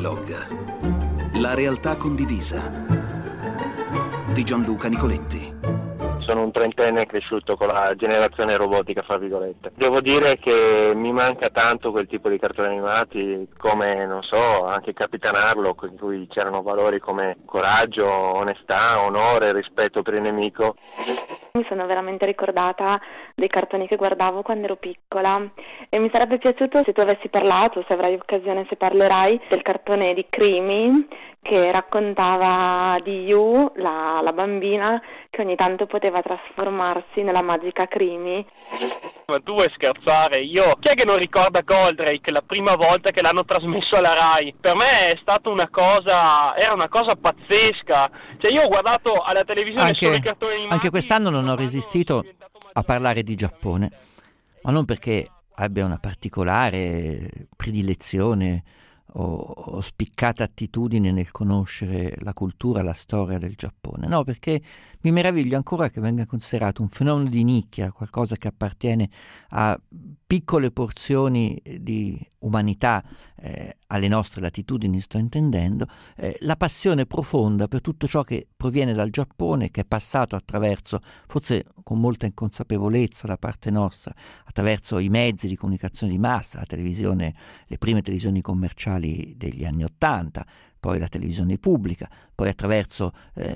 Dialogue. La realtà condivisa di Gianluca Nicoletti. Sono un trentenne cresciuto con la generazione robotica, fra virgolette. Devo dire che mi manca tanto quel tipo di cartoni animati come, non so, anche Capitan Harlock, in cui c'erano valori come coraggio, onestà, onore, rispetto per il nemico. Mi sono veramente ricordata dei cartoni che guardavo quando ero piccola e mi sarebbe piaciuto se tu avessi parlato, se avrai occasione, se parlerai del cartone di Creamy che raccontava di Yu, la bambina che ogni tanto poteva trasformarsi nella magica Creamy. Ma tu vuoi scherzare? Chi è che non ricorda Goldrake la prima volta che l'hanno trasmesso alla Rai? Per me è stata era una cosa pazzesca. Cioè io ho guardato alla televisione solo i cartoni animati. Anche quest'anno non ho resistito a parlare di Giappone, ma non perché abbia una particolare predilezione o spiccata attitudine nel conoscere la cultura, la storia del Giappone. No, perché mi meraviglio ancora che venga considerato un fenomeno di nicchia, qualcosa che appartiene a piccole porzioni di umanità, alle nostre latitudini sto intendendo, la passione profonda per tutto ciò che proviene dal Giappone, che è passato attraverso, forse con molta inconsapevolezza da parte nostra, attraverso i mezzi di comunicazione di massa, la televisione, le prime televisioni commerciali degli anni '80, poi la televisione pubblica, poi attraverso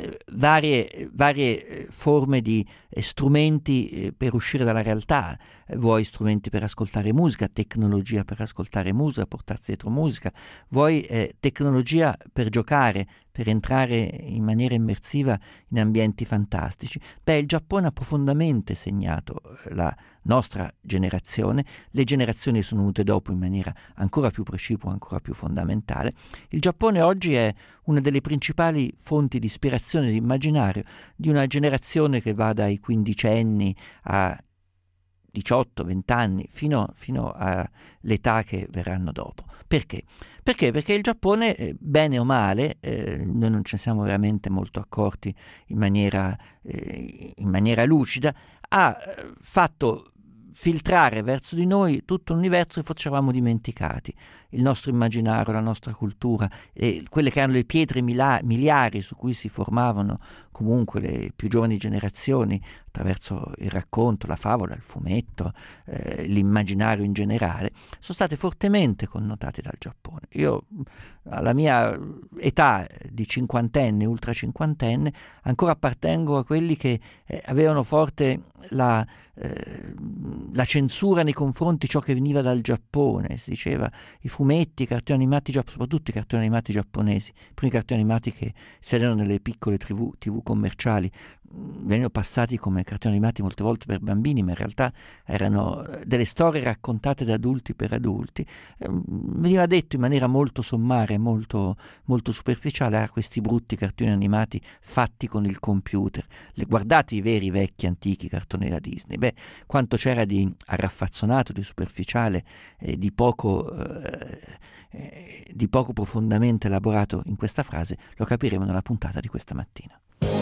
varie forme di strumenti per uscire dalla realtà, vuoi strumenti per ascoltare musica, tecnologia per ascoltare musica, portarsi dietro musica, vuoi tecnologia per giocare, per entrare in maniera immersiva in ambienti fantastici. Il Giappone ha profondamente segnato la nostra generazione, le generazioni sono venute dopo in maniera ancora più precipua, ancora più fondamentale. Il Giappone oggi è una delle principali fonti di ispirazione e di immaginario di una generazione che va dai quindicenni a 18-20 anni fino all'età che verranno dopo. Perché? Perché il Giappone, bene o male, noi non ce ne siamo veramente molto accorti in maniera lucida, ha fatto filtrare verso di noi tutto un universo che forse avevamo dimenticati, il nostro immaginario, la nostra cultura, quelle che erano le pietre miliari su cui si formavano comunque le più giovani generazioni attraverso il racconto, la favola, il fumetto, l'immaginario in generale, sono state fortemente connotate dal Giappone. Io alla mia età di cinquantenne, ultra cinquantenne, ancora appartengo a quelli che avevano forte la censura nei confronti di ciò che veniva dal Giappone. Si diceva i fumetti, i cartoni animati, soprattutto i cartoni animati giapponesi, i primi cartoni animati che si vedevano nelle piccole TV commerciali, venivano passati come cartoni animati molte volte per bambini, ma in realtà erano delle storie raccontate da adulti per adulti. Veniva detto in maniera molto sommaria, molto, molto superficiale, questi brutti cartoni animati fatti con il computer. Guardate i veri vecchi antichi cartoni da Disney, quanto c'era di arraffazzonato, di superficiale, di poco profondamente elaborato in questa frase, lo capiremo nella puntata di questa mattina.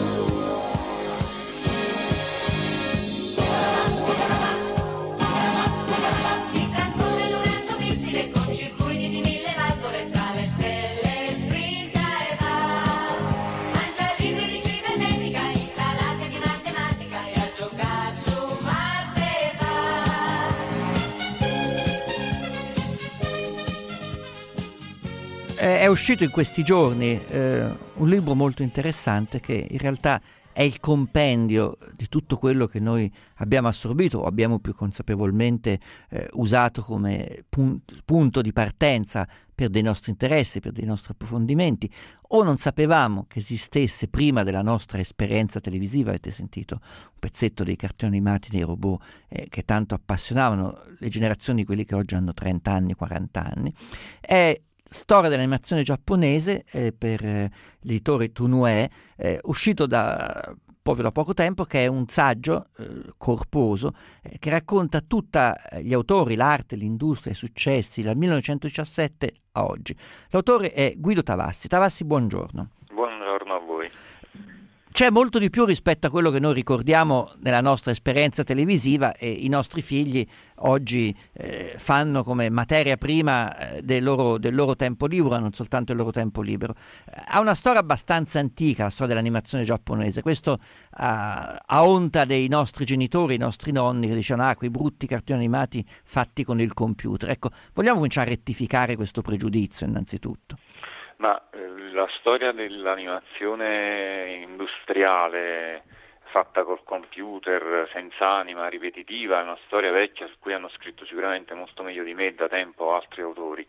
È uscito in questi giorni un libro molto interessante che in realtà è il compendio di tutto quello che noi abbiamo assorbito o abbiamo più consapevolmente usato come punto di partenza per dei nostri interessi, per dei nostri approfondimenti, o non sapevamo che esistesse prima della nostra esperienza televisiva. Avete sentito un pezzetto dei cartoni animati, dei robot che tanto appassionavano le generazioni di quelli che oggi hanno 30 anni, 40 anni. È storia dell'animazione giapponese per l'editore Toonue, uscito proprio da poco tempo, che è un saggio corposo che racconta tutti gli autori, l'arte, l'industria, i successi dal 1917 a oggi. L'autore è Guido Tavassi. Tavassi, buongiorno. Buongiorno a voi. c'è molto di più rispetto a quello che noi ricordiamo nella nostra esperienza televisiva, e i nostri figli oggi fanno come materia prima del loro tempo libero, non soltanto il loro tempo libero. Ha una storia abbastanza antica, la storia dell'animazione giapponese. Questo a onta dei nostri genitori, i nostri nonni, che dicevano quei brutti cartoni animati fatti con il computer. Ecco, vogliamo cominciare a rettificare questo pregiudizio innanzitutto. Ma la storia dell'animazione industriale fatta col computer, senza anima, ripetitiva, è una storia vecchia su cui hanno scritto sicuramente molto meglio di me da tempo altri autori.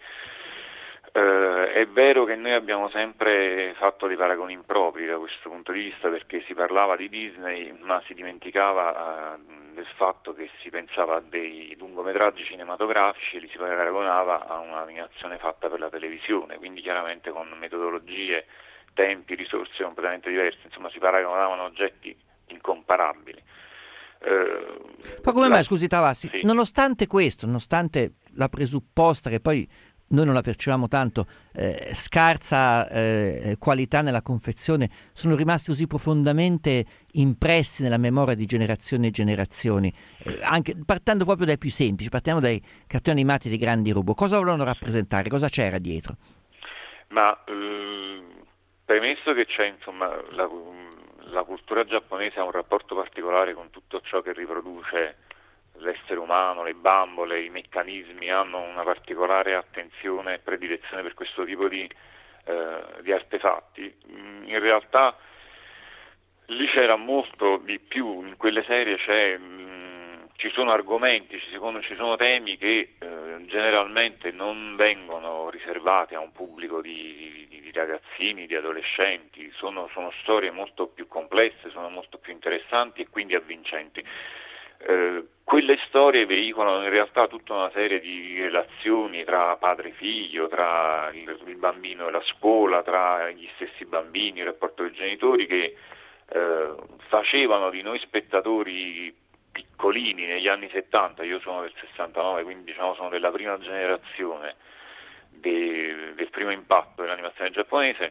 È vero che noi abbiamo sempre fatto dei paragoni impropri da questo punto di vista, perché si parlava di Disney ma si dimenticava del fatto che si pensava a dei lungometraggi cinematografici e li si paragonava a un'animazione fatta per la televisione, quindi chiaramente con metodologie, tempi, risorse completamente diverse, insomma si paragonavano oggetti incomparabili. Ma come mai, scusi Tavassi, sì. Nonostante questo, nonostante la presupposta che poi noi non la percepiamo tanto, scarsa qualità nella confezione, sono rimasti così profondamente impressi nella memoria di generazioni e generazioni, anche partendo proprio dai più semplici, partiamo dai cartoni animati dei grandi robot. Cosa volevano rappresentare? Cosa c'era dietro? Ma premesso che c'è, insomma, la cultura giapponese ha un rapporto particolare con tutto ciò che riproduce l'essere umano, le bambole, i meccanismi, hanno una particolare attenzione e predilezione per questo tipo di artefatti. In realtà lì c'era molto di più, in quelle serie ci sono argomenti, ci sono temi che generalmente non vengono riservati a un pubblico di ragazzini, di adolescenti, sono storie molto più complesse, sono molto più interessanti e quindi avvincenti. Quelle storie veicolano in realtà tutta una serie di relazioni tra padre e figlio, tra il bambino e la scuola, tra gli stessi bambini, il rapporto dei genitori, che facevano di noi spettatori piccolini negli anni 70, io sono del 69, quindi diciamo sono della prima generazione del primo impatto dell'animazione giapponese,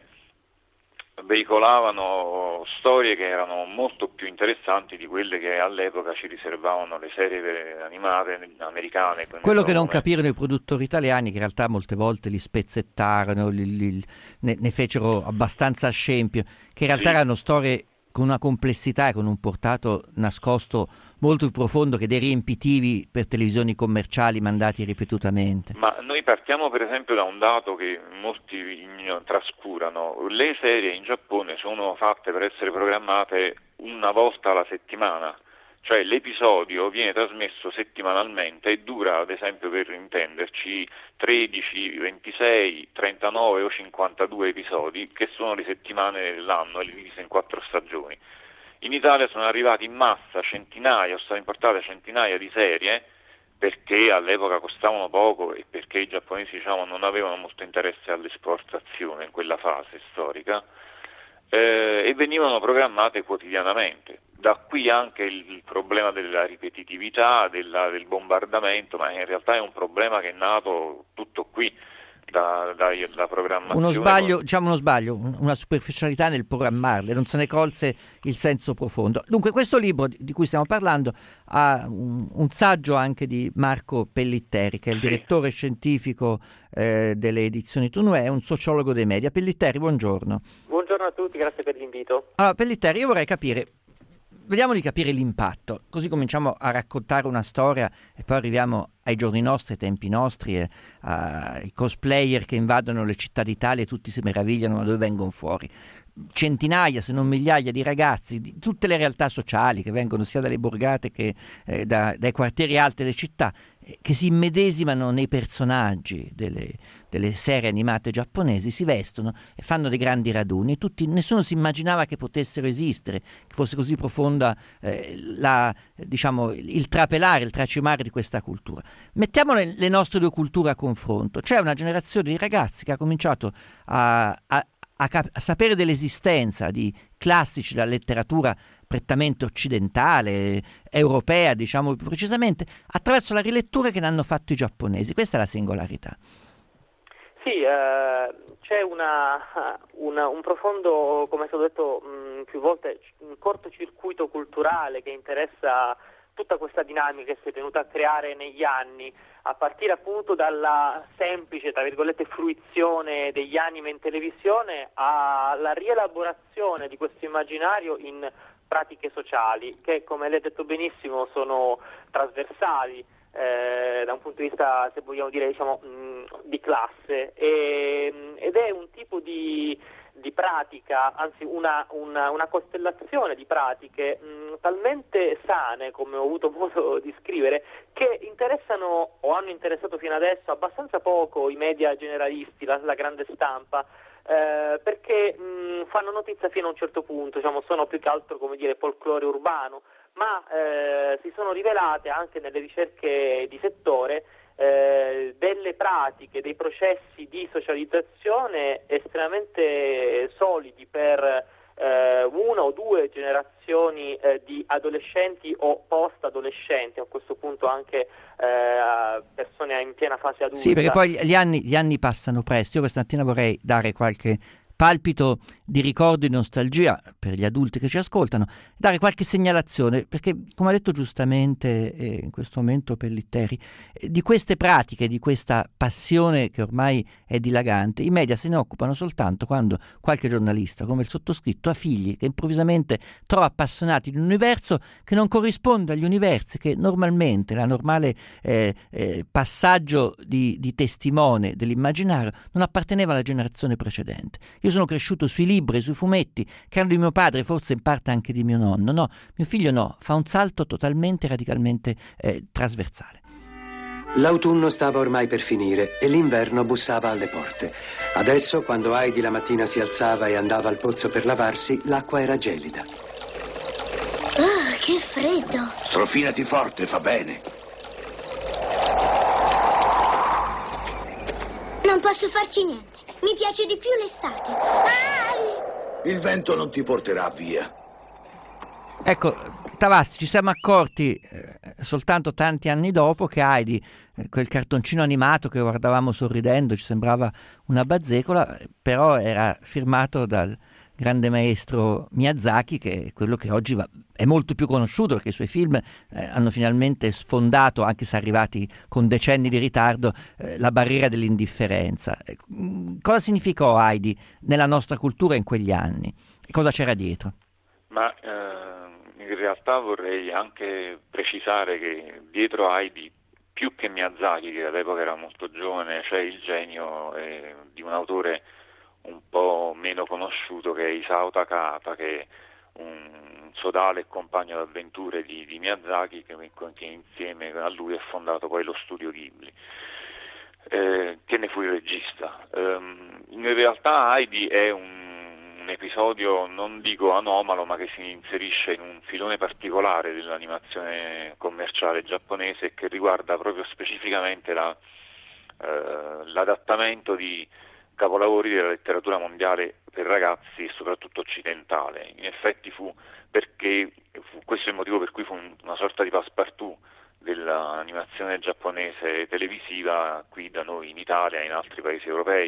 veicolavano storie che erano molto più interessanti di quelle che all'epoca ci riservavano le serie animate americane. Quello che non capirono i produttori italiani, che in realtà molte volte li spezzettarono, ne fecero abbastanza scempio, che in realtà erano storie con una complessità e con un portato nascosto molto più profondo che dei riempitivi per televisioni commerciali mandati ripetutamente. Ma noi partiamo per esempio da un dato che molti trascurano: le serie in Giappone sono fatte per essere programmate una volta alla settimana, cioè l'episodio viene trasmesso settimanalmente e dura, ad esempio, per intenderci, 13, 26, 39 o 52 episodi, che sono le settimane dell'anno, e divise in 4 stagioni. In Italia sono arrivati in massa sono state importate centinaia di serie, perché all'epoca costavano poco e perché i giapponesi, diciamo, non avevano molto interesse all'esportazione in quella fase storica, e venivano programmate quotidianamente. Da qui anche il problema della ripetitività, del bombardamento, ma in realtà è un problema che è nato tutto qui, dalla programmazione. Uno sbaglio, una superficialità nel programmarle, non se ne colse il senso profondo. Dunque questo libro di cui stiamo parlando ha un saggio anche di Marco Pellitteri, che è il direttore scientifico delle edizioni Tourneur, è un sociologo dei media. Pellitteri, buongiorno. Buongiorno a tutti, grazie per l'invito. Allora, Pellitteri, io vorrei capire, vediamo di capire l'impatto, così cominciamo a raccontare una storia e poi arriviamo ai giorni nostri, ai tempi nostri, ai cosplayer che invadono le città d'Italia e tutti si meravigliano da dove vengono fuori. Centinaia, se non migliaia di ragazzi di tutte le realtà sociali che vengono sia dalle borgate che dai quartieri alti delle città, che si immedesimano nei personaggi delle serie animate giapponesi, si vestono e fanno dei grandi raduni. Nessuno si immaginava che potessero esistere, che fosse così profonda il trapelare, il tracimare di questa cultura. Mettiamo le nostre due culture a confronto. C'è una generazione di ragazzi che ha cominciato a sapere dell'esistenza di classici della letteratura prettamente occidentale, europea, diciamo più precisamente, attraverso la rilettura che ne hanno fatto i giapponesi. Questa è la singolarità. Sì, c'è un profondo, come è stato detto più volte, un cortocircuito culturale che interessa tutta questa dinamica che si è venuta a creare negli anni, a partire appunto dalla semplice, tra virgolette, fruizione degli anime in televisione alla rielaborazione di questo immaginario in pratiche sociali che, come lei ha detto benissimo, sono trasversali da un punto di vista, se vogliamo dire, diciamo, di classe, ed è un tipo di pratica, anzi una costellazione di pratiche talmente sane, come ho avuto modo di scrivere, che interessano o hanno interessato fino adesso abbastanza poco i media generalisti, la grande stampa, perché fanno notizia fino a un certo punto, diciamo, sono più che altro, come dire, folklore urbano, ma si sono rivelate anche nelle ricerche di settore delle pratiche, dei processi di socializzazione estremamente solidi per una o due generazioni di adolescenti o post-adolescenti, a questo punto anche persone in piena fase adulta. Sì, perché poi gli anni passano presto. Io questa mattina vorrei dare qualche palpito di ricordo e di nostalgia per gli adulti che ci ascoltano, dare qualche segnalazione, perché come ha detto giustamente in questo momento Pellitteri, di queste pratiche, di questa passione che ormai è dilagante, i media se ne occupano soltanto quando qualche giornalista come il sottoscritto ha figli che improvvisamente trova appassionati di un universo che non corrisponde agli universi che normalmente, la normale passaggio di testimone dell'immaginario non apparteneva alla generazione precedente. Io sono cresciuto sui libri, sui fumetti, che erano di mio padre, forse in parte anche di mio nonno. No, mio figlio no, fa un salto totalmente, radicalmente trasversale. L'autunno stava ormai per finire e l'inverno bussava alle porte. Adesso, quando Heidi la mattina si alzava e andava al pozzo per lavarsi, l'acqua era gelida. Oh, che freddo! Strofinati forte, fa bene. Non posso farci niente. Mi piace di più l'estate. Il vento non ti porterà via. Ecco, Tavasti, ci siamo accorti soltanto tanti anni dopo che Heidi, quel cartoncino animato che guardavamo sorridendo, ci sembrava una bazzecola, però era firmato dal grande maestro Miyazaki, che è quello che oggi è molto più conosciuto perché i suoi film hanno finalmente sfondato, anche se arrivati con decenni di ritardo, la barriera dell'indifferenza. Cosa significò Heidi nella nostra cultura in quegli anni? Cosa c'era dietro? Ma in realtà vorrei anche precisare che dietro Heidi, più che Miyazaki, che all'epoca era molto giovane, c'è il genio di un autore un po' meno conosciuto, che è Isao Takahata, che è un sodale e compagno d'avventure di Miyazaki, che insieme a lui ha fondato poi lo studio Ghibli, che ne fu il regista. In realtà Heidi è un episodio, non dico anomalo, ma che si inserisce in un filone particolare dell'animazione commerciale giapponese, che riguarda proprio specificamente l'adattamento di capolavori della letteratura mondiale per ragazzi e soprattutto occidentale. In effetti questo è il motivo per cui fu una sorta di passepartout dell'animazione giapponese televisiva qui da noi in Italia e in altri paesi europei.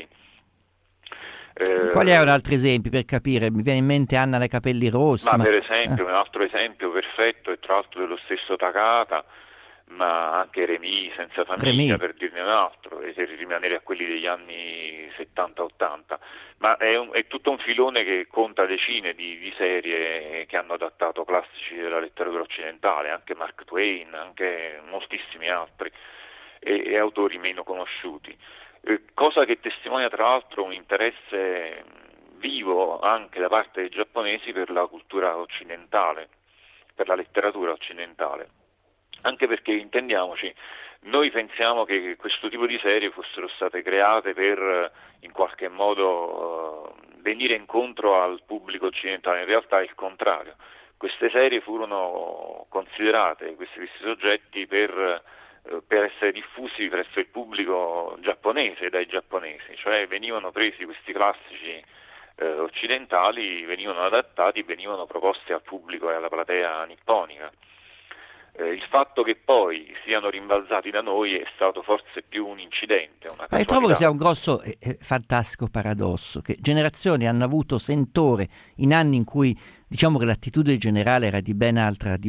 Quali erano altri esempi per capire? Mi viene in mente Anna dai capelli rossi. Per esempio, un altro esempio perfetto è tra l'altro dello stesso Takahata, ma anche Remy, Senza famiglia, per dirne un altro, e se rimanere a quelli degli anni 70-80, ma è tutto un filone che conta decine di serie che hanno adattato classici della letteratura occidentale, anche Mark Twain, anche moltissimi altri e autori meno conosciuti, cosa che testimonia tra l'altro un interesse vivo anche da parte dei giapponesi per la cultura occidentale, per la letteratura occidentale. Anche perché, intendiamoci, noi pensiamo che questo tipo di serie fossero state create per in qualche modo venire incontro al pubblico occidentale. In realtà è il contrario. Queste serie furono considerate, questi soggetti, per essere diffusi presso il pubblico giapponese, dai giapponesi, cioè venivano presi questi classici occidentali, venivano adattati, venivano proposti al pubblico e alla platea nipponica. Il fatto che poi siano rimbalzati da noi è stato forse più un incidente, una casualità. Trovo che sia un grosso e fantastico paradosso, che generazioni hanno avuto sentore in anni in cui diciamo che l'attitudine generale era di ben altra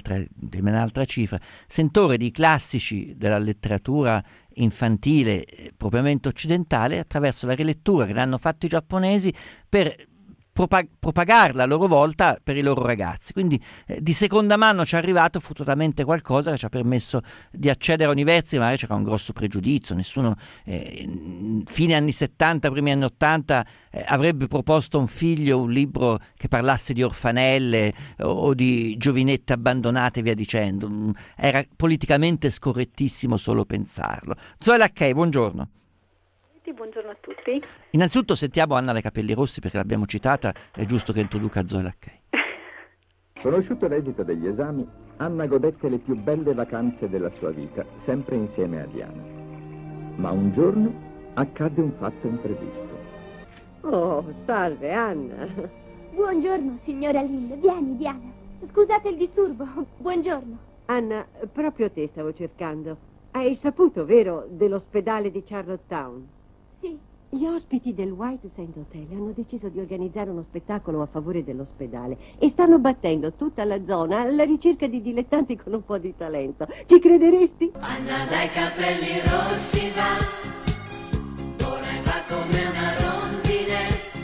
cifra, sentore di classici della letteratura infantile propriamente occidentale attraverso la rilettura che l'hanno fatto i giapponesi per propagarla a loro volta per i loro ragazzi. Quindi di seconda mano ci è arrivato fortunatamente qualcosa che ci ha permesso di accedere a universi, magari c'era un grosso pregiudizio, nessuno fine anni 70, primi anni 80 avrebbe proposto a un figlio un libro che parlasse di orfanelle o di giovinette abbandonate e via dicendo. Era politicamente scorrettissimo solo pensarlo. Zoe Laccay, buongiorno. Buongiorno a tutti. Innanzitutto sentiamo Anna Le Capelli Rossi perché l'abbiamo citata, è giusto che introduca Zoe Laccay. Conosciuto l'esito degli esami, Anna godette le più belle vacanze della sua vita, sempre insieme a Diana. Ma un giorno accadde un fatto imprevisto. Oh, salve Anna. Buongiorno, signora Lind. Vieni, Diana. Scusate il disturbo. Buongiorno. Anna, proprio te stavo cercando. Hai saputo, vero, dell'ospedale di Charlottetown? Sì. Gli ospiti del White Sands Hotel hanno deciso di organizzare uno spettacolo a favore dell'ospedale e stanno battendo tutta la zona alla ricerca di dilettanti con un po' di talento. Ci crederesti? Anna dai capelli rossi va, vola e va come una rondine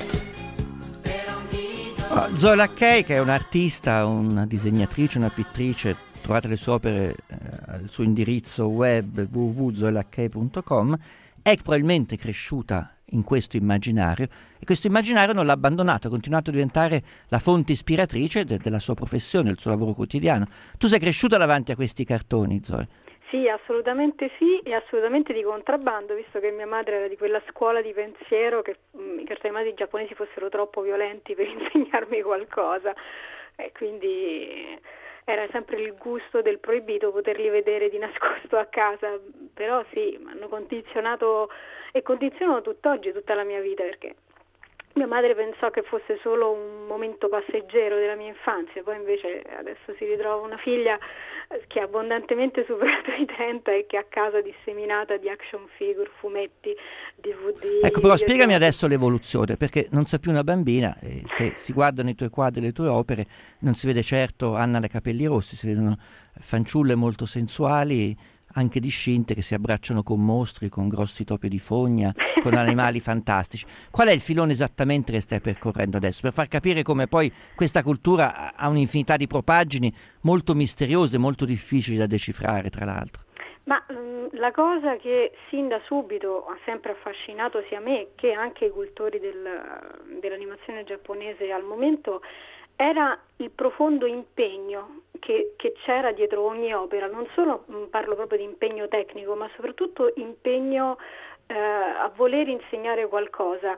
per un nido. Zoe Laccay, che è un'artista, una disegnatrice, una pittrice, trovate le sue opere al suo indirizzo web www.zoelaccay.com, è probabilmente cresciuta in questo immaginario e questo immaginario non l'ha abbandonato, ha continuato a diventare la fonte ispiratrice della sua professione, del suo lavoro quotidiano. Tu sei cresciuta davanti a questi cartoni, Zoe? Sì, assolutamente sì, e assolutamente di contrabbando, visto che mia madre era di quella scuola di pensiero che i cartoni animati giapponesi fossero troppo violenti per insegnarmi qualcosa, e quindi era sempre il gusto del proibito poterli vedere di nascosto a casa, però sì, mi hanno condizionato e condizionano tutt'oggi tutta la mia vita, perché mia madre pensò che fosse solo un momento passeggero della mia infanzia, poi invece adesso si ritrova una figlia che ha abbondantemente superato i 30 e che a casa disseminata di action figure, fumetti, DVD. Ecco, però spiegami adesso l'evoluzione, perché non sei più una bambina, e se si guardano i tuoi quadri e le tue opere non si vede certo Anna Le Capelli Rossi, si vedono fanciulle molto sensuali, anche discinte, che si abbracciano con mostri, con grossi topi di fogna, con animali fantastici. Qual è il filone esattamente che stai percorrendo adesso? Per far capire come poi questa cultura ha un'infinità di propaggini molto misteriose, molto difficili da decifrare, tra l'altro. Ma la cosa che sin da subito ha sempre affascinato sia me che anche i cultori dell'animazione giapponese al momento era il profondo impegno che c'era dietro ogni opera. Non solo parlo proprio di impegno tecnico, ma soprattutto impegno a voler insegnare qualcosa.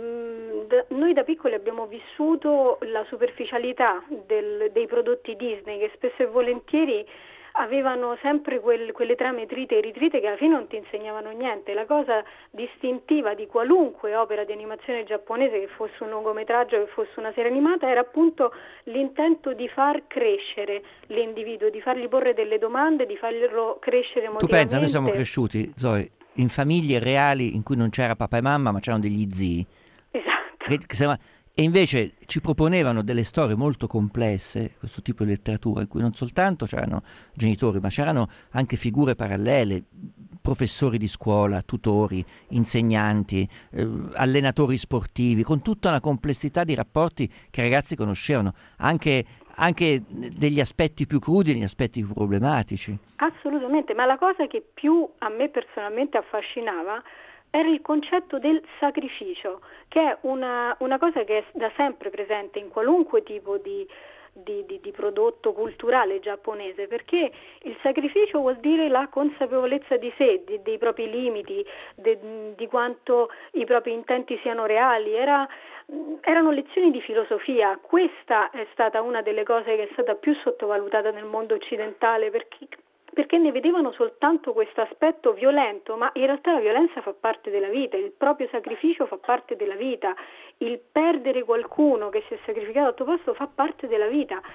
Noi da piccoli abbiamo vissuto la superficialità dei prodotti Disney, che spesso e volentieri avevano sempre quelle trame trite e ritrite che alla fine non ti insegnavano niente. La cosa distintiva di qualunque opera di animazione giapponese, che fosse un lungometraggio, che fosse una serie animata, era appunto l'intento di far crescere l'individuo, di fargli porre delle domande, di farlo crescere emotivamente. Tu pensa, noi siamo cresciuti, Zoe, in famiglie reali in cui non c'era papà e mamma, ma c'erano degli zii. Esatto. E invece ci proponevano delle storie molto complesse, questo tipo di letteratura, in cui non soltanto c'erano genitori, ma c'erano anche figure parallele, professori di scuola, tutori, insegnanti, allenatori sportivi, con tutta una complessità di rapporti che i ragazzi conoscevano, anche degli aspetti più crudi e degli aspetti più problematici. Assolutamente, ma la cosa che più a me personalmente affascinava era il concetto del sacrificio, che è una cosa che è da sempre presente in qualunque tipo di prodotto culturale giapponese, perché il sacrificio vuol dire la consapevolezza di sé, dei propri limiti, di quanto i propri intenti siano reali. Erano lezioni di filosofia. Questa è stata una delle cose che è stata più sottovalutata nel mondo occidentale, perché ne vedevano soltanto questo aspetto violento, ma in realtà la violenza fa parte della vita, il proprio sacrificio fa parte della vita, il perdere qualcuno che si è sacrificato al tuo posto fa parte della vita.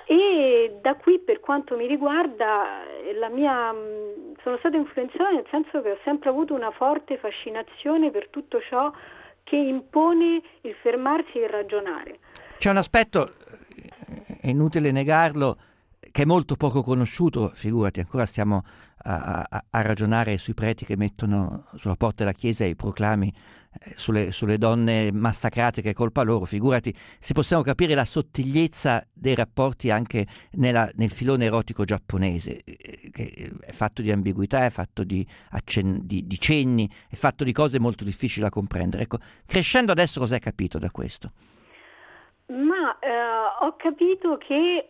E da qui, per quanto mi riguarda, sono stata influenzata nel senso che ho sempre avuto una forte fascinazione per tutto ciò che impone il fermarsi e ragionare. C'è un aspetto, è inutile negarlo, che è molto poco conosciuto, figurati, ancora stiamo a ragionare sui preti che mettono sulla porta della chiesa i proclami sulle donne massacrate, che è colpa loro, figurati se possiamo capire la sottigliezza dei rapporti anche nel filone erotico giapponese, che è fatto di ambiguità, è fatto di cenni, è fatto di cose molto difficili da comprendere. Ecco, crescendo adesso cosa hai capito da questo? Ma ho capito che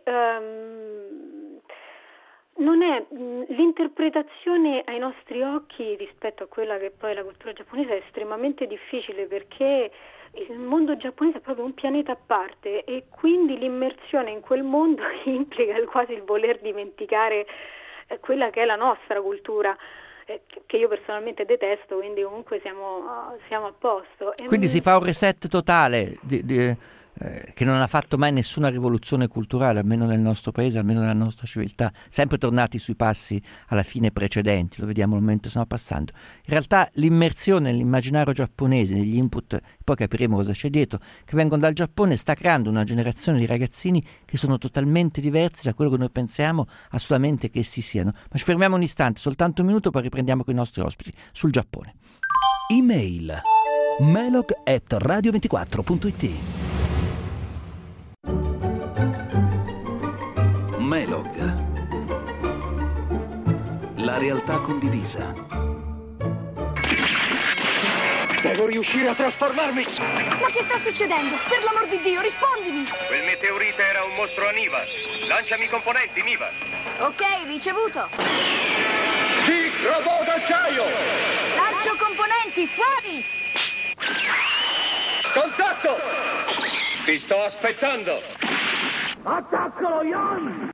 non è l'interpretazione ai nostri occhi rispetto a quella che poi è la cultura giapponese è estremamente difficile, perché il mondo giapponese è proprio un pianeta a parte e quindi l'immersione in quel mondo implica quasi il voler dimenticare quella che è la nostra cultura, che io personalmente detesto, quindi comunque siamo a posto. Quindi si fa un reset totale che non ha fatto mai nessuna rivoluzione culturale, almeno nel nostro paese, almeno nella nostra civiltà, sempre tornati sui passi alla fine precedenti, lo vediamo al momento stiamo passando. In realtà l'immersione nell'immaginario giapponese, negli input, poi capiremo cosa c'è dietro, che vengono dal Giappone, sta creando una generazione di ragazzini che sono totalmente diversi da quello che noi pensiamo assolutamente che essi siano. Ma ci fermiamo un istante, soltanto un minuto, poi riprendiamo con i nostri ospiti sul Giappone. Email melog@radio24.it. Melog, la realtà condivisa. Devo riuscire a trasformarmi! Ma che sta succedendo? Per l'amor di Dio, rispondimi! Quel meteorite era un mostro a Niva. Lanciami i componenti, Niva. Ok, ricevuto. Sì, robot d'acciaio! Lancio componenti, fuori! Contatto! Ti sto aspettando! Attaccalo, Yon!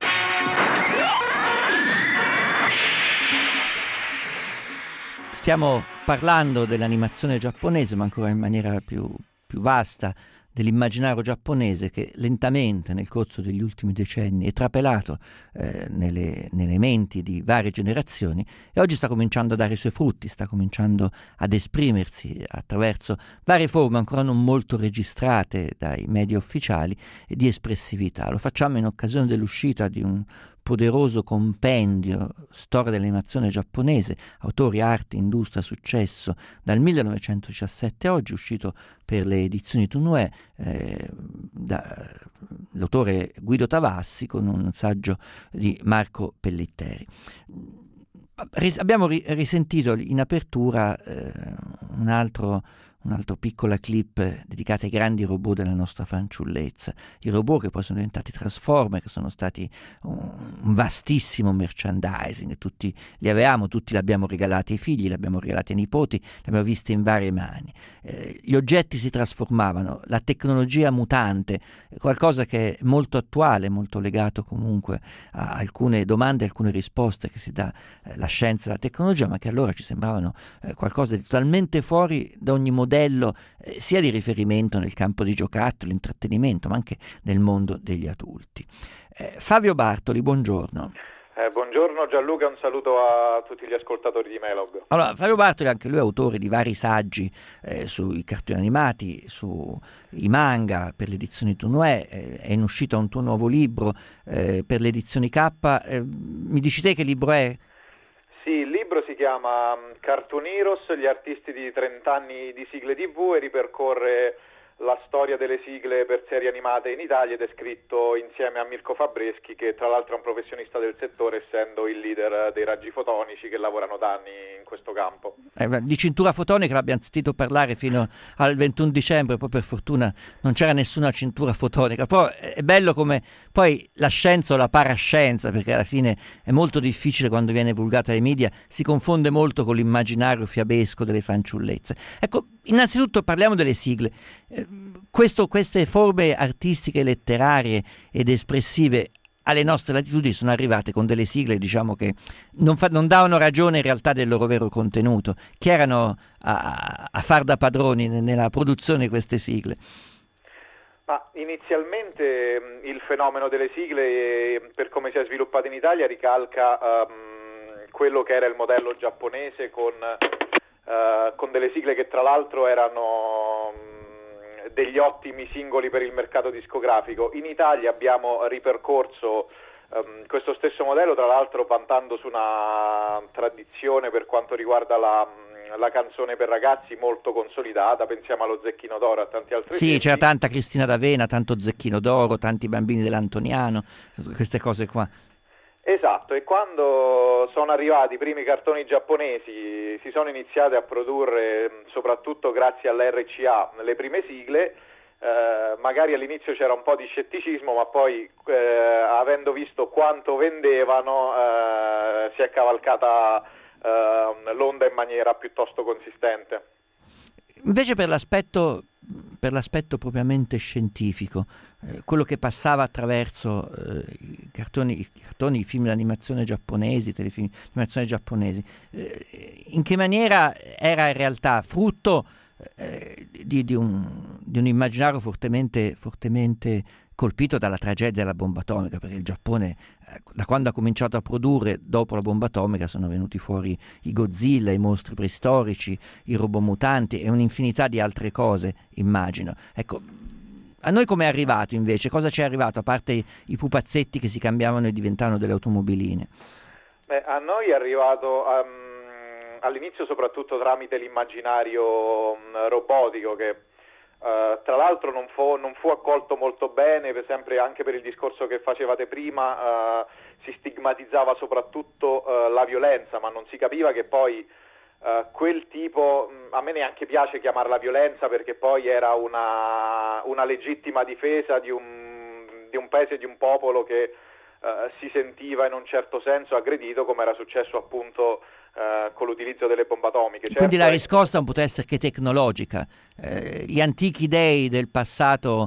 Stiamo parlando dell'animazione giapponese, ma ancora in maniera più vasta, dell'immaginario giapponese che lentamente nel corso degli ultimi decenni è trapelato nelle menti di varie generazioni e oggi sta cominciando a dare i suoi frutti, sta cominciando ad esprimersi attraverso varie forme ancora non molto registrate dai media ufficiali e di espressività. Lo facciamo in occasione dell'uscita di un poderoso compendio storia dell'animazione giapponese, autori, arte, industria, successo, dal 1917 a oggi, uscito per le edizioni Tourneur dall'autore Guido Tavassi con un saggio di Marco Pellitteri. Abbiamo risentito in apertura un altro piccola clip dedicata ai grandi robot della nostra fanciullezza, i robot che poi sono diventati Transformer, che sono stati un vastissimo merchandising, tutti li avevamo, tutti li abbiamo regalati ai figli, li abbiamo regalati ai nipoti, li abbiamo visti in varie mani, gli oggetti si trasformavano, la tecnologia mutante, qualcosa che è molto attuale, molto legato comunque a alcune domande, alcune risposte che si dà la scienza e la tecnologia, ma che allora ci sembravano qualcosa di totalmente fuori da ogni modello sia di riferimento nel campo di giocattoli, intrattenimento, ma anche nel mondo degli adulti. Fabio Bartoli, buongiorno. Buongiorno Gianluca, un saluto a tutti gli ascoltatori di Melog. Allora, Fabio Bartoli, anche lui è autore di vari saggi sui cartoni animati, sui manga per le edizioni Tourneur, è in uscita un tuo nuovo libro per le edizioni K. Mi dici te che libro è? Sì, il libro si chiama Cartoon Heroes, gli artisti di 30 anni di sigle TV, e ripercorre la storia delle sigle per serie animate in Italia ed è scritto insieme a Mirko Fabreschi, che tra l'altro è un professionista del settore, essendo il leader dei raggi fotonici che lavorano da anni in questo campo. Di cintura fotonica l'abbiamo sentito parlare fino al 21 dicembre, poi per fortuna non c'era nessuna cintura fotonica, però è bello come poi la scienza o la parascienza, perché alla fine è molto difficile quando viene divulgata ai media, si confonde molto con l'immaginario fiabesco delle fanciullezze. Ecco, innanzitutto parliamo delle sigle. Queste forme artistiche, letterarie ed espressive alle nostre latitudini sono arrivate con delle sigle, diciamo, che non davano ragione in realtà del loro vero contenuto. Chi erano a far da padroni nella produzione di queste sigle? Ma inizialmente il fenomeno delle sigle, per come si è sviluppato in Italia, ricalca quello che era il modello giapponese con delle sigle che tra l'altro erano degli ottimi singoli per il mercato discografico. In Italia abbiamo ripercorso questo stesso modello, tra l'altro vantando su una tradizione per quanto riguarda la canzone per ragazzi molto consolidata. Pensiamo allo Zecchino d'Oro, a tanti altri Sì, esempi. c'era tanta Cristina d'Avena, tanto Zecchino d'Oro, tanti bambini dell'Antoniano, queste cose qua. Esatto, e quando sono arrivati i primi cartoni giapponesi si sono iniziate a produrre, soprattutto grazie all'RCA, le prime sigle. Magari all'inizio c'era un po' di scetticismo, ma poi avendo visto quanto vendevano si è cavalcata l'onda in maniera piuttosto consistente. Invece per l'aspetto propriamente scientifico, quello che passava attraverso i cartoni, i film d'animazione giapponesi, i telefilm d'animazione giapponesi, in che maniera era in realtà frutto di un immaginario fortemente colpito dalla tragedia della bomba atomica, perché il Giappone, da quando ha cominciato a produrre dopo la bomba atomica, sono venuti fuori i Godzilla, i mostri preistorici, i robomutanti e un'infinità di altre cose, immagino. Ecco, a noi com'è arrivato invece? Cosa ci è arrivato, a parte i pupazzetti che si cambiavano e diventavano delle automobiline? Beh, a noi è arrivato all'inizio soprattutto tramite l'immaginario robotico, che tra l'altro non fu accolto molto bene, per sempre anche per il discorso che facevate prima. Si stigmatizzava soprattutto la violenza, ma non si capiva che poi quel tipo, a me neanche piace chiamarla violenza, perché poi era una legittima difesa di un paese, di un popolo che si sentiva in un certo senso aggredito, come era successo appunto con l'utilizzo delle bombe atomiche. Quindi certo, la riscossa non poteva essere che tecnologica. Gli antichi dei del passato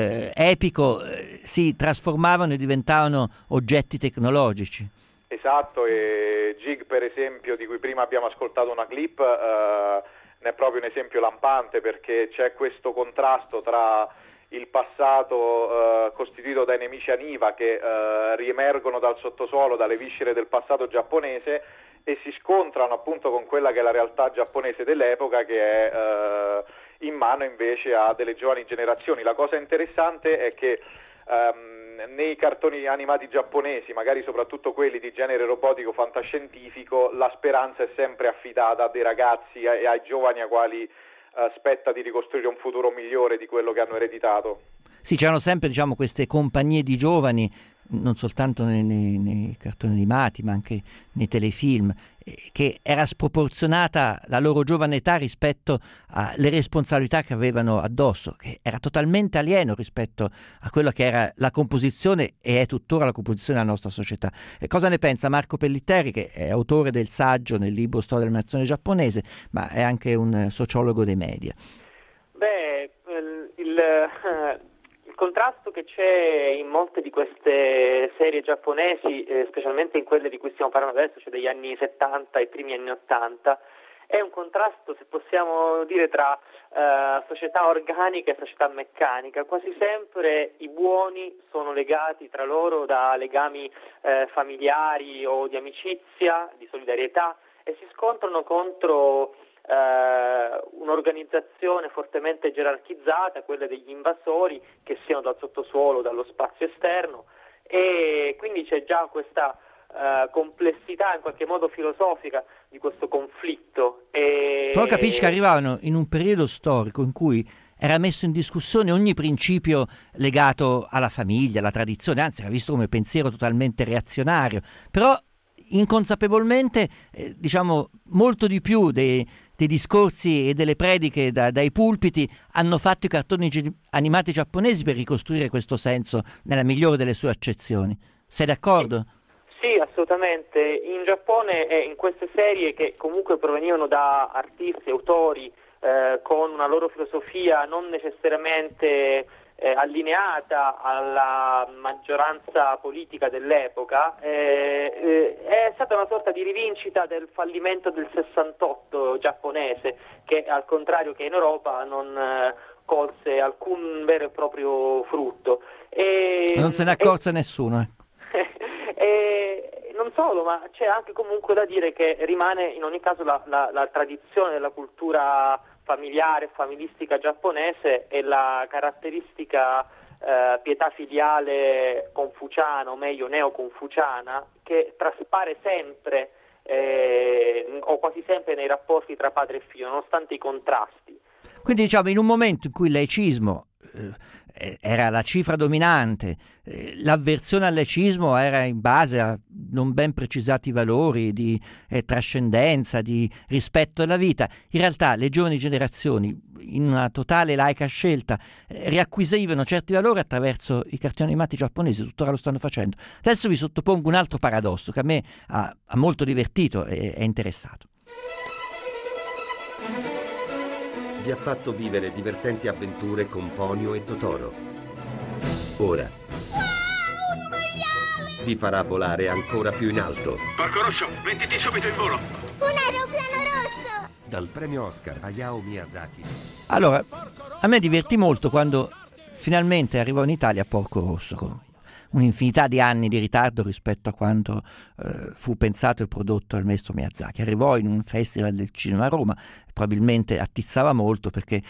epico si trasformavano e diventavano oggetti tecnologici. Esatto, e Jig, per esempio, di cui prima abbiamo ascoltato una clip, ne è proprio un esempio lampante, perché c'è questo contrasto tra il passato costituito dai nemici Aniva che riemergono dal sottosuolo, dalle viscere del passato giapponese, e si scontrano appunto con quella che è la realtà giapponese dell'epoca, che è in mano invece a delle giovani generazioni. La cosa interessante è che nei cartoni animati giapponesi, magari soprattutto quelli di genere robotico fantascientifico, la speranza è sempre affidata a dei ragazzi e ai giovani a quali spetta di ricostruire un futuro migliore di quello che hanno ereditato. Sì, c'erano sempre, diciamo, queste compagnie di giovani, non soltanto nei cartoni animati, ma anche nei telefilm, che era sproporzionata la loro giovane età rispetto alle responsabilità che avevano addosso, che era totalmente alieno rispetto a quello che era la composizione e è tuttora la composizione della nostra società. E cosa ne pensa Marco Pellitteri, che è autore del saggio nel libro Storia dell'animazione giapponese, ma è anche un sociologo dei media? Beh, il contrasto che c'è in molte di queste serie giapponesi, specialmente in quelle di cui stiamo parlando adesso, cioè degli anni 70 e primi anni 80, è un contrasto, se possiamo dire, tra società organica e società meccanica. Quasi sempre i buoni sono legati tra loro da legami familiari o di amicizia, di solidarietà, e si scontrano contro un'organizzazione fortemente gerarchizzata, quella degli invasori, che siano dal sottosuolo o dallo spazio esterno, e quindi c'è già questa complessità in qualche modo filosofica di questo conflitto. Però capisci che arrivavano in un periodo storico in cui era messo in discussione ogni principio legato alla famiglia, alla tradizione, anzi era visto come pensiero totalmente reazionario, però inconsapevolmente diciamo molto di più dei discorsi e delle prediche dai pulpiti hanno fatto i cartoni animati giapponesi per ricostruire questo senso nella migliore delle sue accezioni. Sei d'accordo? Sì, assolutamente. In Giappone e in queste serie, che comunque provenivano da artisti, autori con una loro filosofia non necessariamente allineata alla maggioranza politica dell'epoca, è stata una sorta di rivincita del fallimento del 68 giapponese, che al contrario che in Europa non colse alcun vero e proprio frutto. Non se ne accorse nessuno. Non solo, ma c'è anche comunque da dire che rimane in ogni caso la tradizione della cultura familiare, familistica giapponese e la caratteristica pietà filiale confuciana, o meglio neoconfuciana, che traspare sempre o quasi sempre nei rapporti tra padre e figlio, nonostante i contrasti. Quindi diciamo, in un momento in cui il laicismo era la cifra dominante, l'avversione al laicismo era in base a non ben precisati valori di trascendenza, di rispetto della vita, in realtà le giovani generazioni, in una totale laica scelta, riacquisivano certi valori attraverso i cartoni animati giapponesi, tuttora lo stanno facendo. Adesso vi sottopongo un altro paradosso che a me ha molto divertito e è interessato. Vi ha fatto vivere divertenti avventure con Ponyo e Totoro. Ora vi farà volare ancora più in alto. Porco Rosso, mettiti subito in volo. Un aeroplano rosso! Dal premio Oscar a Hayao Miyazaki. Allora, a me divertì molto quando finalmente arrivò in Italia Porco Rosso, con un'infinità di anni di ritardo rispetto a quando fu pensato e prodotto dal maestro Miyazaki. Arrivò in un festival del cinema a Roma, probabilmente attizzava molto perché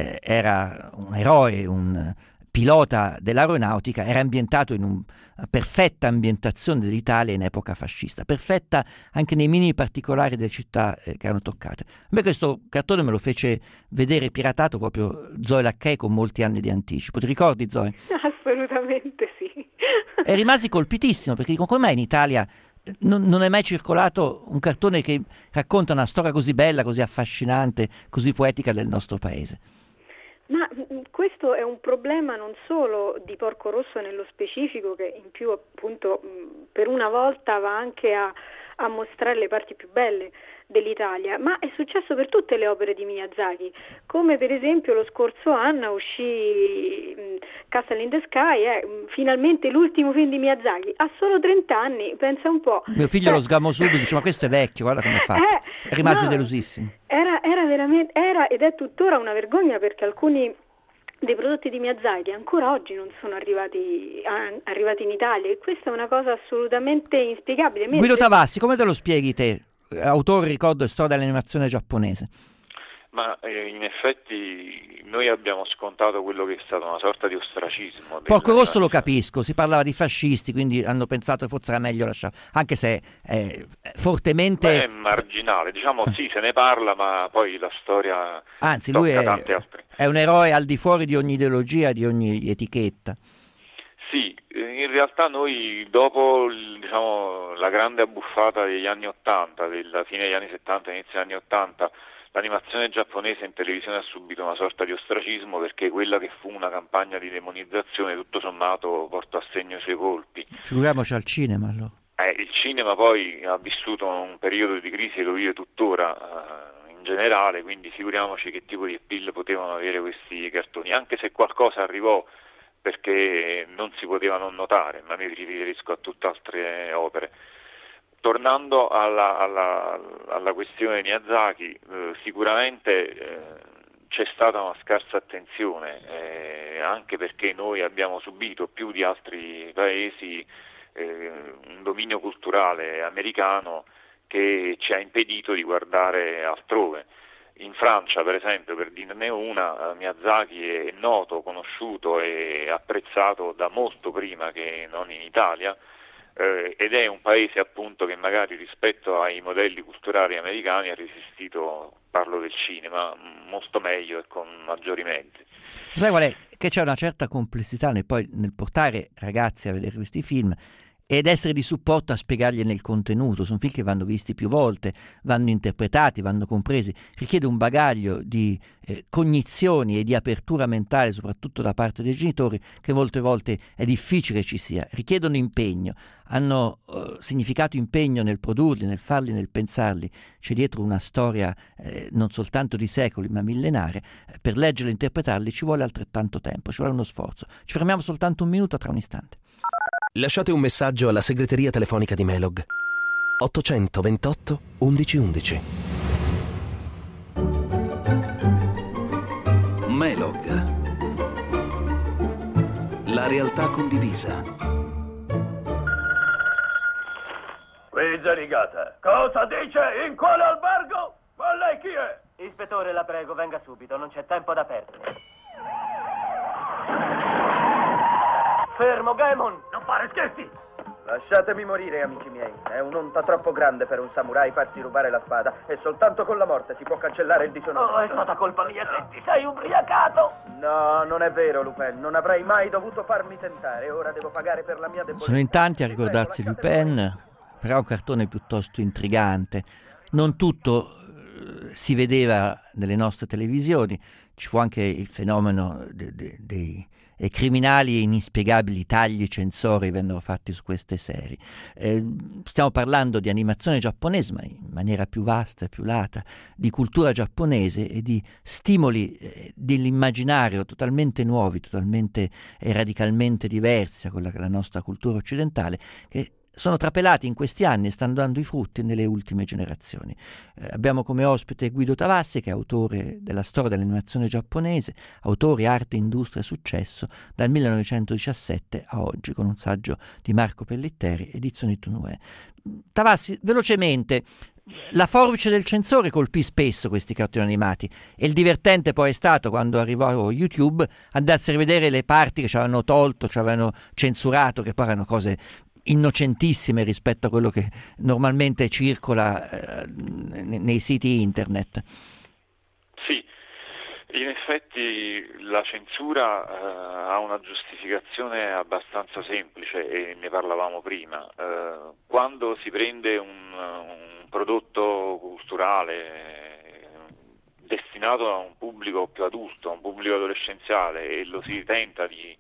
era un eroe, un pilota dell'aeronautica, era ambientato in una perfetta ambientazione dell'Italia in epoca fascista, perfetta anche nei minimi particolari delle città che erano toccate. A me questo cartone me lo fece vedere piratato proprio Zoe Laccay con molti anni di anticipo. Ti ricordi, Zoe? Assolutamente sì. E rimasi colpitissimo perché dico, come mai in Italia non è mai circolato un cartone che racconta una storia così bella, così affascinante, così poetica del nostro paese? Ma questo è un problema non solo di Porco Rosso nello specifico, che in più appunto per una volta va anche a mostrare le parti più belle dell'Italia, ma è successo per tutte le opere di Miyazaki, come per esempio lo scorso anno uscì Castle in the Sky, finalmente l'ultimo film di Miyazaki, ha solo 30 anni, pensa un po'. Mio figlio lo sgamò subito, dice ma questo è vecchio, guarda come è fatto, rimase delusissimo. Era veramente, ed è tuttora una vergogna perché alcuni dei prodotti di Miyazaki ancora oggi non sono arrivati in Italia, e questa è una cosa assolutamente inspiegabile. Guido Tavassi, come te lo spieghi te, autore, ricordo e storia dell'animazione giapponese? Ma in effetti noi abbiamo scontato quello che è stato una sorta di ostracismo. Porco Rosso lo capisco, si parlava di fascisti, quindi hanno pensato che forse era meglio lasciare, anche se è fortemente... È marginale, diciamo sì, se ne parla, ma poi la storia... Anzi, lui è un eroe al di fuori di ogni ideologia, di ogni etichetta. Sì, in realtà noi dopo la grande abbuffata degli anni 80, della fine degli anni 70, inizio degli anni 80, l'animazione giapponese in televisione ha subito una sorta di ostracismo perché quella che fu una campagna di demonizzazione tutto sommato portò a segno i suoi colpi. Figuriamoci al cinema allora. Il cinema poi ha vissuto un periodo di crisi e lo vive tuttora in generale, quindi figuriamoci che tipo di appeal potevano avere questi cartoni, anche se qualcosa arrivò perché non si poteva non notare, ma mi riferisco a tutte altre opere. Tornando alla questione di Miyazaki, sicuramente c'è stata una scarsa attenzione, anche perché noi abbiamo subito più di altri paesi un dominio culturale americano che ci ha impedito di guardare altrove. In Francia, per esempio, per dirne una, Miyazaki è noto, conosciuto e apprezzato da molto prima che non in Italia, ed è un paese appunto che magari rispetto ai modelli culturali americani ha resistito, parlo del cinema, molto meglio e con maggiori mezzi. Sai qual è? Che c'è una certa complessità nel portare ragazzi a vedere questi film ed essere di supporto a spiegargliene il contenuto. Sono film che vanno visti più volte, vanno interpretati, vanno compresi, richiede un bagaglio di cognizioni e di apertura mentale, soprattutto da parte dei genitori, che molte volte è difficile ci sia, richiedono impegno, hanno significato impegno nel produrli, nel farli, nel pensarli. C'è dietro una storia non soltanto di secoli ma millenaria. Per leggerli e interpretarli ci vuole altrettanto tempo, ci vuole uno sforzo. Ci fermiamo soltanto un minuto, tra un istante. Lasciate un messaggio alla segreteria telefonica di Melog 828 1111. Melog, realtà condivisa. Qui Zarigata. Cosa dice? In quale albergo? Ma lei chi è? Ispettore, la prego, venga subito, non c'è tempo da perdere. Fermo, Gaemon! Non fare scherzi! Lasciatemi morire, amici miei. È un'onta troppo grande per un samurai farsi rubare la spada e soltanto con la morte si può cancellare il disonore. Oh, è stata colpa mia, senti, sei ubriacato! No, non è vero, Lupin. Non avrei mai dovuto farmi tentare. Ora devo pagare per la mia debolezza. Sono in tanti a ricordarsi Lupin, però è un cartone piuttosto intrigante. Non tutto si vedeva nelle nostre televisioni, ci fu anche il fenomeno dei criminali e inspiegabili tagli censori vennero fatti su queste serie. Stiamo parlando di animazione giapponese, ma in maniera più vasta e più lata, di cultura giapponese e di stimoli dell'immaginario totalmente nuovi, totalmente e radicalmente diversi a quella che è la nostra cultura occidentale, che sono trapelati in questi anni e stanno dando i frutti nelle ultime generazioni. Abbiamo come ospite Guido Tavassi, che è autore della storia dell'animazione giapponese, autore Arte, Industria e Successo dal 1917 a oggi, con un saggio di Marco Pellitteri, edizioni Tourneur. Tavassi, velocemente, la forbice del censore colpì spesso questi cartoni animati e il divertente poi è stato, quando arrivò YouTube, andarsi a rivedere le parti che ci avevano tolto, ci avevano censurato, che poi erano cose innocentissime rispetto a quello che normalmente circola nei siti internet. Sì, in effetti la censura ha una giustificazione abbastanza semplice e ne parlavamo prima. Quando si prende un prodotto culturale destinato a un pubblico più adulto, a un pubblico adolescenziale, e lo si tenta di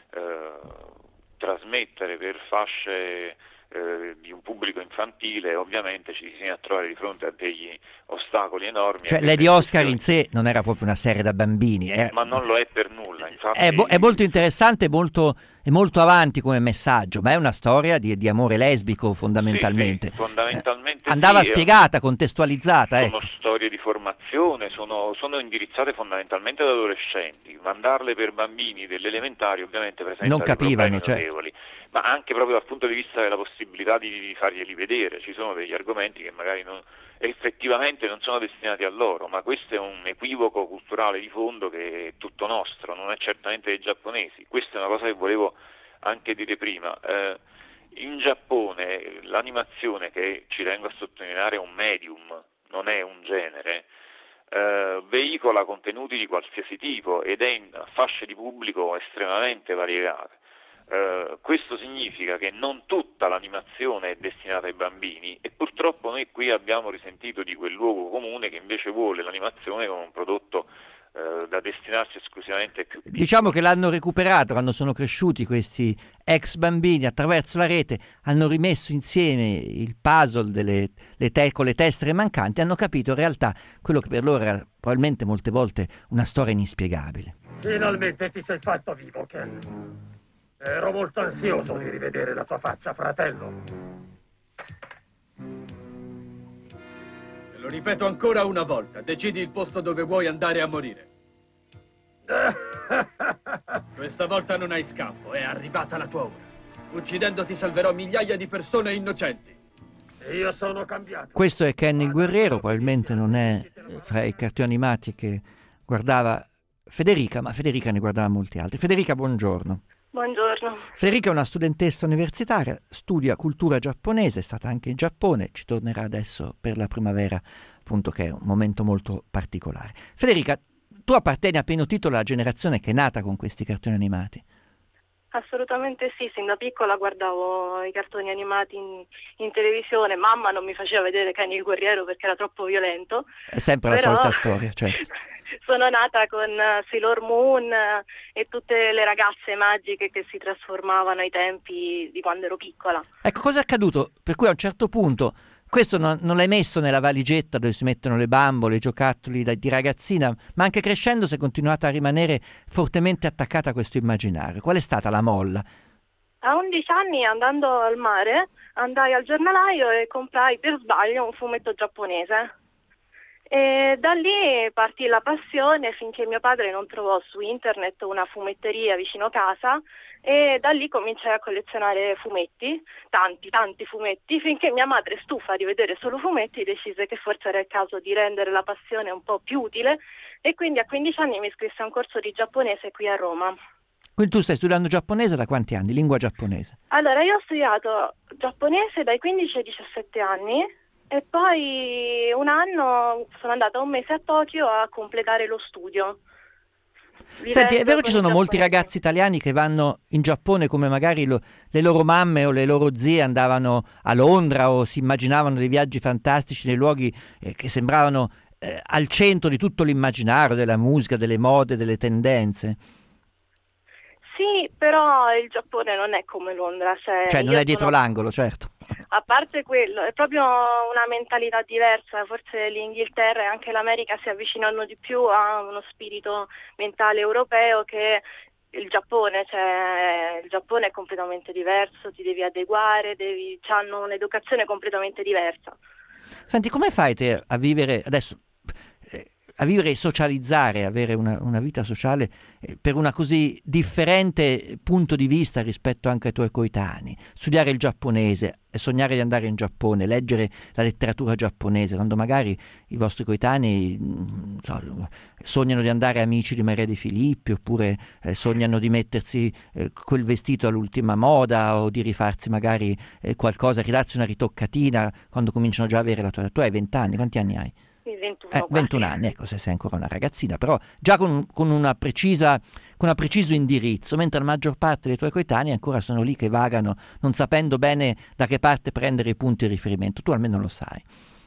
trasmettere per fasce di un pubblico infantile, ovviamente ci si viene a trovare di fronte a degli ostacoli enormi. Cioè Lady Oscar in sé non era proprio una serie da bambini. Ma non lo è per nulla, infatti. È molto interessante, è molto avanti come messaggio, ma è una storia di amore lesbico fondamentalmente. Sì, fondamentalmente andava spiegata, contestualizzata. Sono storie di formazione, sono indirizzate fondamentalmente ad adolescenti. Mandarle per bambini delle elementari ovviamente presenta non capivano, notevoli, ma anche proprio dal punto di vista della possibilità di farglieli vedere. Ci sono degli argomenti che magari effettivamente non sono destinati a loro, ma questo è un equivoco culturale di fondo che è tutto nostro, non è certamente dei giapponesi. Questa è una cosa che volevo anche dire prima. In Giappone l'animazione, che ci tengo a sottolineare è un medium, non è un genere, veicola contenuti di qualsiasi tipo ed è in fasce di pubblico estremamente variegate. Questo significa che non tutta l'animazione è destinata ai bambini e purtroppo noi qui abbiamo risentito di quel luogo comune che invece vuole l'animazione come un prodotto da destinarsi esclusivamente ai più piccoli. Diciamo che l'hanno recuperato quando sono cresciuti questi ex bambini, attraverso la rete hanno rimesso insieme il puzzle con le tessere mancanti, hanno capito in realtà quello che per loro era probabilmente molte volte una storia inspiegabile. Finalmente ti sei fatto vivo, Ken. Ero molto ansioso di rivedere la tua faccia, fratello. Te lo ripeto ancora una volta, decidi il posto dove vuoi andare a morire. Questa volta non hai scampo, è arrivata la tua ora. Uccidendoti salverò migliaia di persone innocenti. Io sono cambiato. Questo è Ken il guerriero, probabilmente non è fra i cartoni animati che guardava Federica, ma Federica ne guardava molti altri. Federica, buongiorno. Buongiorno. Federica è una studentessa universitaria, studia cultura giapponese, è stata anche in Giappone, ci tornerà adesso per la primavera, appunto, che è un momento molto particolare. Federica, tu appartieni a pieno titolo alla generazione che è nata con questi cartoni animati. Assolutamente sì, sin da piccola guardavo i cartoni animati in televisione, mamma non mi faceva vedere Ken il guerriero perché era troppo violento. È sempre la solita storia, certo. Sono nata con Sailor Moon e tutte le ragazze magiche che si trasformavano ai tempi di quando ero piccola. Ecco, cosa è accaduto? Per cui a un certo punto, questo non l'hai messo nella valigetta dove si mettono le bambole, i giocattoli di ragazzina, ma anche crescendo sei continuata a rimanere fortemente attaccata a questo immaginario. Qual è stata la molla? A 11 anni, andando al mare, andai al giornalaio e comprai per sbaglio un fumetto giapponese. E da lì partì la passione finché mio padre non trovò su internet una fumetteria vicino casa, e da lì cominciai a collezionare fumetti, tanti fumetti, finché mia madre, stufa di vedere solo fumetti, decise che forse era il caso di rendere la passione un po' più utile, e quindi a 15 anni mi iscrissi a un corso di giapponese qui a Roma. Quindi tu stai studiando giapponese da quanti anni? Lingua giapponese? Allora, io ho studiato giapponese dai 15 ai 17 anni, e poi un anno sono andata un mese a Tokyo a completare lo studio. Senti, è vero ci sono molti ragazzi italiani che vanno in Giappone come magari le loro mamme o le loro zie andavano a Londra o si immaginavano dei viaggi fantastici nei luoghi che sembravano al centro di tutto l'immaginario, della musica, delle mode, delle tendenze? Sì, però il Giappone non è come Londra. Cioè non è dietro l'angolo, certo. A parte quello, è proprio una mentalità diversa, forse l'Inghilterra e anche l'America si avvicinano di più a uno spirito mentale europeo che il Giappone, cioè il Giappone è completamente diverso, ti devi adeguare, hanno un'educazione completamente diversa. Senti, come fai te a vivere adesso, a vivere e socializzare, avere una vita sociale per una così differente punto di vista rispetto anche ai tuoi coetanei? Studiare il giapponese, sognare di andare in Giappone, leggere la letteratura giapponese, quando magari i vostri coetanei sognano di andare Amici di Maria De Filippi, oppure sognano di mettersi quel vestito all'ultima moda, o di rifarsi magari qualcosa, ridarsi una ritoccatina quando cominciano già a avere la tua... Tu hai 20 anni, quanti anni hai? 21 anni, ecco, se sei ancora una ragazzina, però già con un preciso indirizzo, mentre la maggior parte dei tuoi coetanei ancora sono lì che vagano non sapendo bene da che parte prendere i punti di riferimento. Tu almeno lo sai.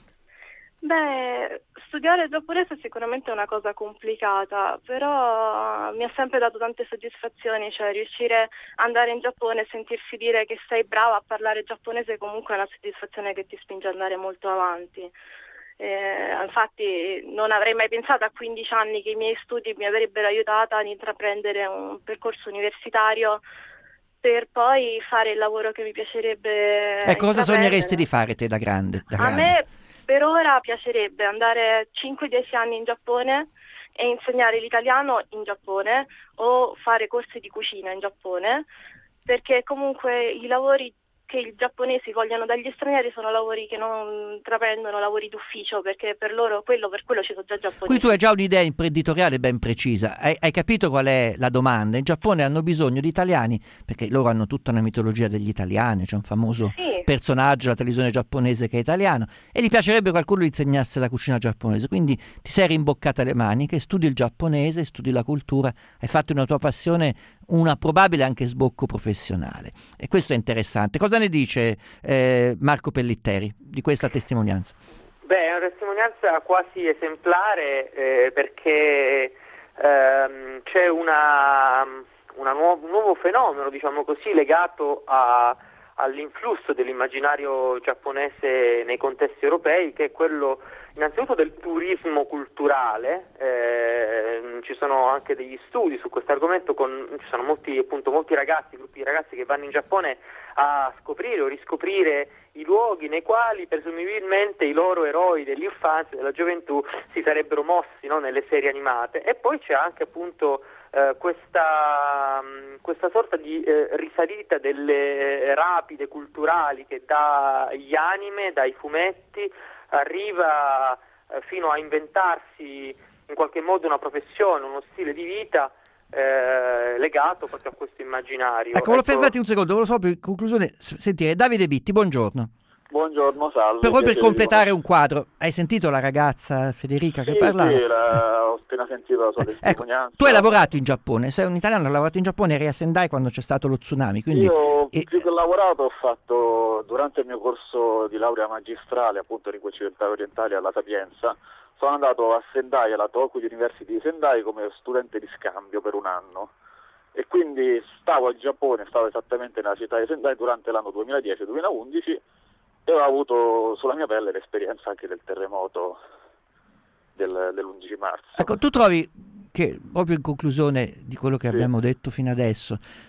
Beh, studiare giapponese è sicuramente una cosa complicata, però mi ha sempre dato tante soddisfazioni, cioè riuscire ad andare in Giappone e sentirsi dire che sei brava a parlare giapponese comunque è una soddisfazione che ti spinge ad andare molto avanti. Infatti non avrei mai pensato a 15 anni che i miei studi mi avrebbero aiutata ad intraprendere un percorso universitario per poi fare il lavoro che mi piacerebbe. Ecco, cosa sogneresti di fare te da grande? A me per ora piacerebbe andare 5-10 anni in Giappone e insegnare l'italiano in Giappone o fare corsi di cucina in Giappone, perché comunque i lavori che i giapponesi vogliono dagli stranieri sono lavori che non intraprendono lavori d'ufficio, perché per quello ci sono già giapponesi. Qui tu hai già un'idea imprenditoriale ben precisa, hai capito qual è la domanda? In Giappone hanno bisogno di italiani, perché loro hanno tutta una mitologia degli italiani, c'è un famoso personaggio della televisione giapponese che è italiano, e gli piacerebbe qualcuno gli insegnasse la cucina giapponese, quindi ti sei rimboccata le maniche, studi il giapponese, studi la cultura, hai fatto una tua passione una probabile anche sbocco professionale, e questo è interessante. Cosa ne dice Marco Pellitteri di questa testimonianza? Beh, è una testimonianza quasi esemplare, perché c'è un nuovo fenomeno, diciamo così, legato all'influsso dell'immaginario giapponese nei contesti europei, che è quello innanzitutto del turismo culturale. Ci sono anche degli studi su questo argomento, ci sono molti ragazzi, gruppi di ragazzi che vanno in Giappone a scoprire o riscoprire i luoghi nei quali presumibilmente i loro eroi dell'infanzia e della gioventù si sarebbero mossi, no, nelle serie animate. E poi c'è anche appunto questa sorta di risalita delle rapide culturali che dagli anime, dai fumetti, arriva fino a inventarsi in qualche modo una professione, uno stile di vita legato proprio a questo immaginario. Ecco, volevo fermarti un secondo, volevo solo in conclusione sentire Davide Bitti, buongiorno. Buongiorno, salve. Però per completare un quadro, hai sentito la ragazza Federica che parlava? Sì, ho appena sentito la sua testimonianza. Ecco, tu hai lavorato in Giappone, sei un italiano, hai lavorato in Giappone, eri a Sendai quando c'è stato lo tsunami. Quindi... Io più che lavorato ho fatto, durante il mio corso di laurea magistrale, appunto lingue occidentali orientali alla Sapienza, sono andato a Sendai, alla Tokuji University di Sendai, come studente di scambio per un anno. E quindi stavo in Giappone, stavo esattamente nella città di Sendai durante l'anno 2010-2011, e ho avuto sulla mia pelle l'esperienza anche del terremoto dell'11 marzo. Ecco, tu trovi che, proprio in conclusione di quello che abbiamo detto fino adesso,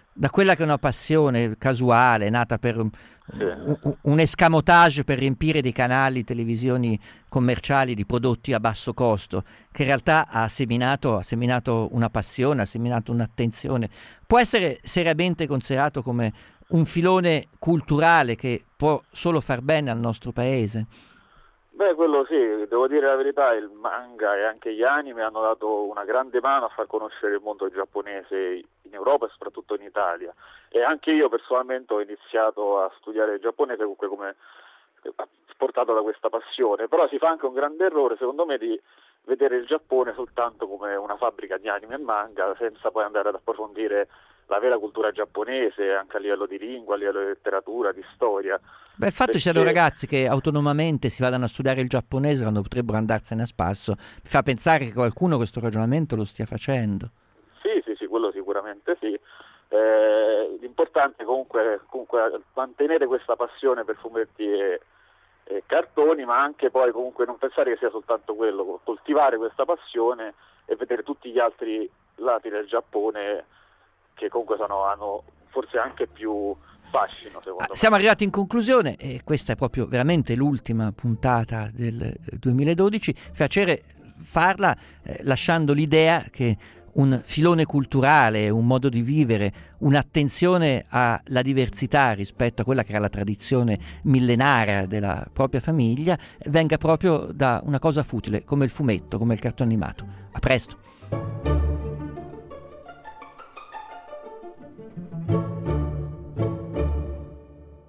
Da quella che è una passione casuale, nata per un escamotage per riempire dei canali televisioni commerciali di prodotti a basso costo, che in realtà ha seminato una passione, ha seminato un'attenzione. Può essere seriamente considerato come un filone culturale che può solo far bene al nostro paese? Beh, quello sì, devo dire la verità, il manga e anche gli anime hanno dato una grande mano a far conoscere il mondo giapponese in Europa e soprattutto in Italia. E anche io personalmente ho iniziato a studiare il giapponese comunque come portato da questa passione, però si fa anche un grande errore secondo me di vedere il Giappone soltanto come una fabbrica di anime e manga senza poi andare ad approfondire la vera cultura giapponese anche a livello di lingua, a livello di letteratura, di storia. Beh, infatti ci sono ragazzi che autonomamente si vadano a studiare il giapponese quando potrebbero andarsene a spasso. Mi fa pensare che qualcuno questo ragionamento lo stia facendo. Sì, quello sicuramente sì. L'importante comunque è mantenere questa passione per fumetti e cartoni, ma anche poi comunque non pensare che sia soltanto quello, coltivare questa passione e vedere tutti gli altri lati del Giappone che comunque hanno forse anche più fascino, secondo me. Siamo arrivati in conclusione e questa è proprio veramente l'ultima puntata del 2012. Piacere farla lasciando l'idea che un filone culturale, un modo di vivere, un'attenzione alla diversità rispetto a quella che era la tradizione millenaria della propria famiglia venga proprio da una cosa futile come il fumetto, come il cartone animato. A presto!